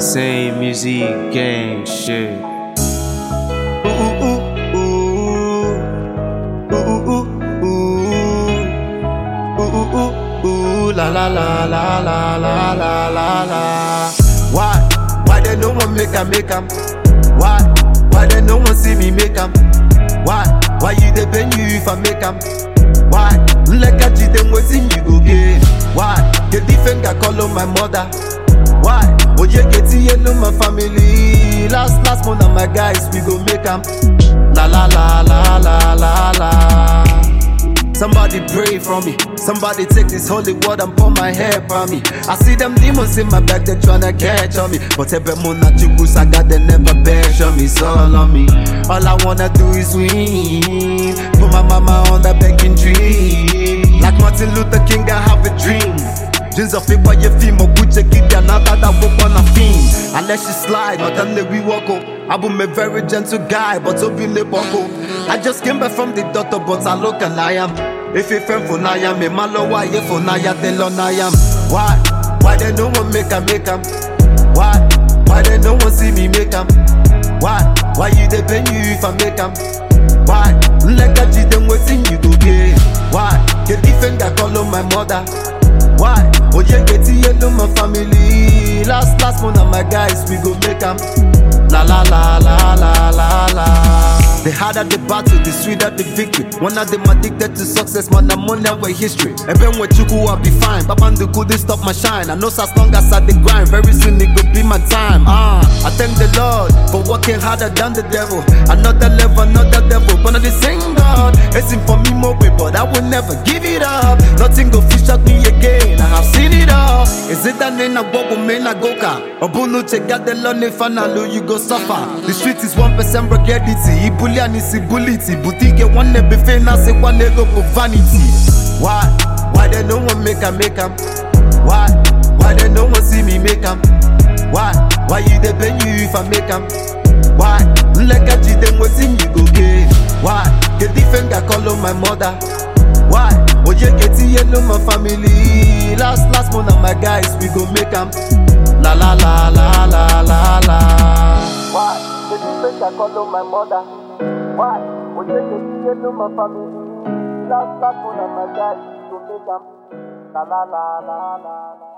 same music gang shit. Ooh, ooh, ooh. Ooh, ooh, ooh. Ooh, ooh, ooh. La la la la la la la la la. Why they no one make 'em? Why they no one see me make 'em? Why you dey bend you if I make 'em? Why? Like I cheat them waiting you go get. Why? The different guy call on my mother. Why? Oh you get here know my family. Last month and my guys we go make 'em. La la la la la la la. Somebody pray for me. Somebody take this holy word and pour my hair on me. I see them demons in my back, they tryna catch on me. But every moon at you saga, they never bash on me. It's all on me. All I wanna do is win. Put my mama on the banking tree. Like Martin Luther King, I have a dream. Dreams of it by your feet, my Gucci kid, and now that I walk on a theme. Unless she slide, not until we walk up. I'm a very gentle guy, but I'll be the boko. I just came back from the doctor, but I look and I am. If you friend for Naya, me malo why you for Naya, tell on I am. Why they no one make 'em? Why they no one see me make 'em? Why you dey pay you if I make 'em? Why? Like I cheat them waiting you go get. Why? The different guy call on my mother. Why? Oh you get here know my family. Last month and my guys we go make 'em. La la la la la la la. The harder the battle, the sweeter the victory. One of them addicted to success, man, I'm on their way history. Even when you go, I'll be fine. Babandu couldn't stop my shine. I know so as long as I the grind, very soon it could be my time. I thank the Lord for working harder than the devil. Another level, another devil, but not the same God. It's in for me more way, but I will never give it up. Nothing go fish at me again. I have seen it all. Is it that in a bubble, man, I go car? Obunu check out the lonely fanalo, you go suffer. The street is 1% brigidity. And it's ability, boutique one be famous, one go for vanity. Why they no one make 'em? Why they no one see me make 'em? Why you dey pay you if I make 'em? Why? Like I cheat them waiting you go get. Why? The different guy call on my mother. Why? Oh you get here know my family. Last month and my guys we go make 'em. La la la la la la la. Why? The different guy call on my mother. Why? Oh, you know my family. Last month and my guys to make 'em. La la la la la.